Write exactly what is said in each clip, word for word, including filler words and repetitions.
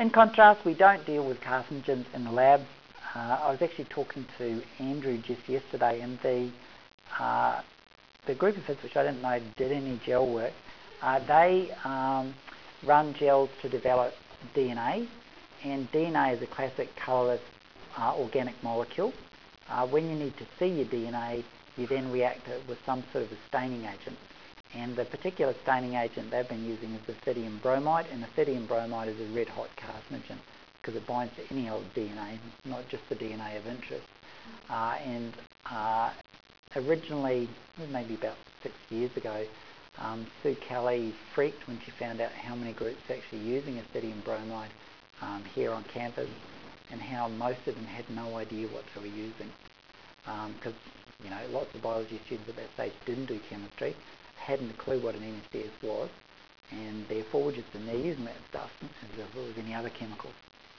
In contrast, we don't deal with carcinogens in the lab. Uh, I was actually talking to Andrew just yesterday, and the uh, the group of kids, which I didn't know did any gel work, uh, they um, run gels to develop D N A, and D N A is a classic colourless uh, organic molecule. Uh, when you need to see your D N A, you then react it with some sort of a staining agent. And the particular staining agent they've been using is ethidium bromide, and ethidium bromide is a red-hot carcinogen because it binds to any old D N A, not just the D N A of interest. Uh, and uh, originally, maybe about six years ago, um, Sue Kelly freaked when she found out how many groups were actually using ethidium bromide um, here on campus, and how most of them had no idea what they were using. Because um, you know, lots of biology students at that stage didn't do chemistry, hadn't a clue what an N S D S was, and therefore were just in there using that stuff as if it was any other chemicals.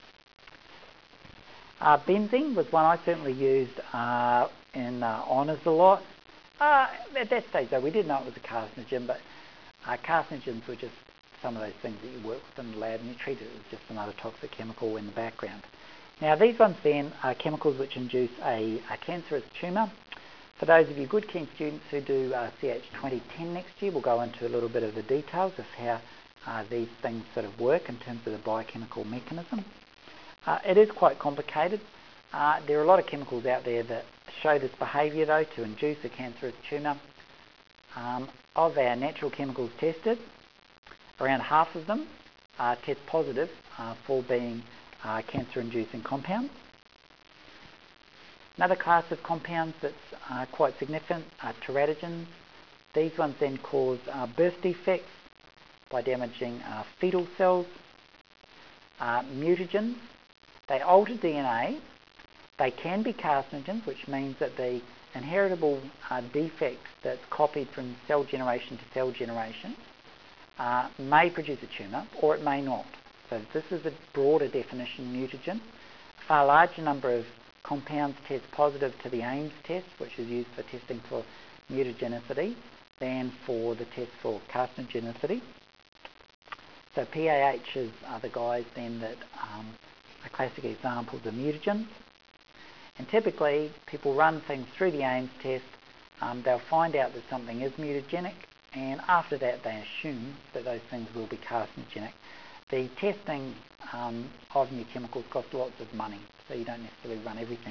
Uh, benzene was one I certainly used uh, in uh, honours a lot. Uh, at that stage though, we did know it was a carcinogen, but uh, carcinogens were just some of those things that you work with in the lab, and you treat it as just another toxic chemical in the background. Now these ones then are chemicals which induce a, a cancerous tumour. For those of you good keen students who do uh, C H twenty ten next year, we'll go into a little bit of the details of how uh, these things sort of work in terms of the biochemical mechanism. Uh, it is quite complicated. Uh, there are a lot of chemicals out there that show this behaviour though, to induce a cancerous tumour. Um, of our natural chemicals tested, around half of them uh, test positive uh, for being uh, cancer-inducing compounds. Another class of compounds that's uh, quite significant are teratogens. These ones then cause uh, birth defects by damaging uh, fetal cells. Uh, mutagens, they alter D N A. They can be carcinogens, which means that the inheritable uh, defect that's copied from cell generation to cell generation uh, may produce a tumour, or it may not. So this is a broader definition, mutagen. A far larger number of compounds test positive to the Ames test, which is used for testing for mutagenicity, than for the test for carcinogenicity. So P A Hs are the guys then that um, are classic examples of mutagens. And typically, people run things through the Ames test, um, they'll find out that something is mutagenic, and after that they assume that those things will be carcinogenic. The testing um, of new chemicals costs lots of money, so you don't necessarily run everything